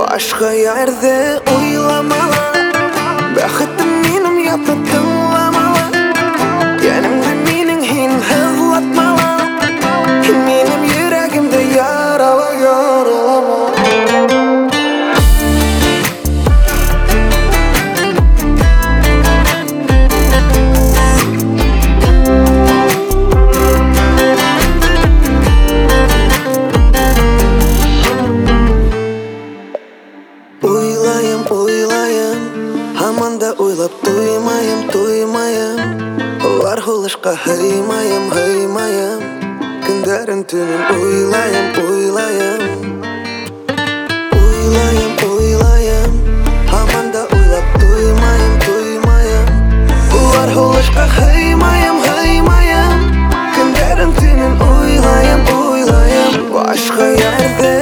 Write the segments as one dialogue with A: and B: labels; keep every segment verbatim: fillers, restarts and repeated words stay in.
A: Başka yerde oylamalar, бақытым менің ятып тыңламалар, Yanımda менің хин хызлатмалар, Менің жүрегімді ярала яралама. Ойлайым, ойлайым, аманда ойлап тоймайым, тоймайым. Олар хулышқа хаймайым, хаймайым. Күндерін түнін ойлайым, ойлайым. Ойлайым, ойлайым, аманда ойлап тоймайым, тоймайым. Олар хулышқа хаймайым, хаймайым. Күндерін түнін ойлайым, ойлайым. Başka yerde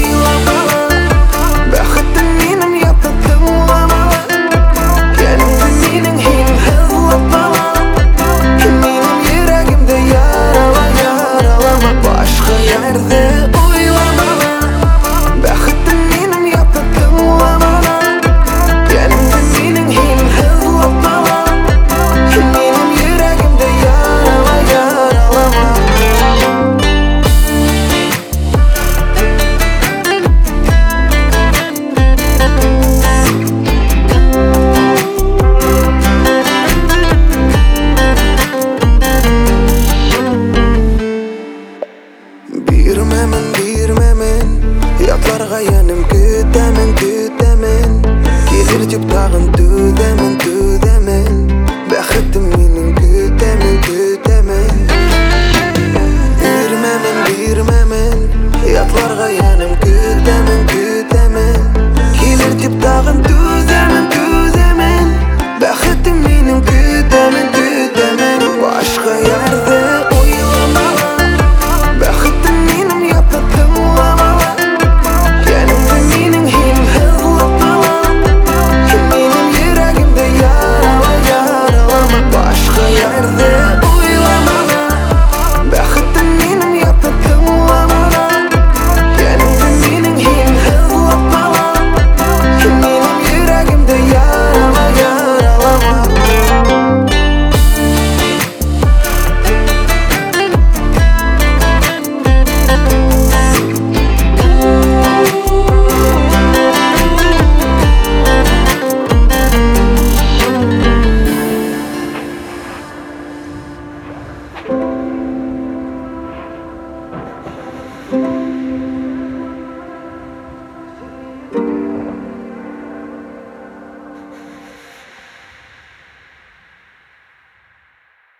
A: Бирмәмен, бирмәмен, ятларға яным көтәмен, көтәмен. Келер деп тағын